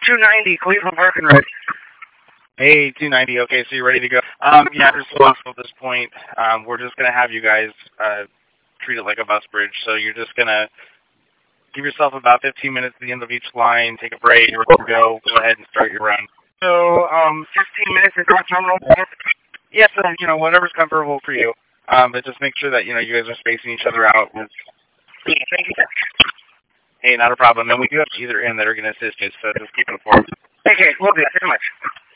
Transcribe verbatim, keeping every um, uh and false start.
two ninety, Cleveland Park and Ride. Hey, two ninety. Okay, so you're ready to go. Um, yeah, there's so possible at this point. Um, we're just gonna have you guys uh, treat it like a bus bridge. So you're just gonna give yourself about fifteen minutes at the end of each line, take a break, you're ready to go. Go ahead and start your run. So, um, fifteen minutes in North Terminal. Yes, yeah, so, you know, whatever's comfortable for you. Um, but just make sure that you know you guys are spacing each other out. Thank you, sir. Hey, not a problem. And we do have either end that are going to assist you, so just keep it informed. Okay, we'll do. Thank you so much.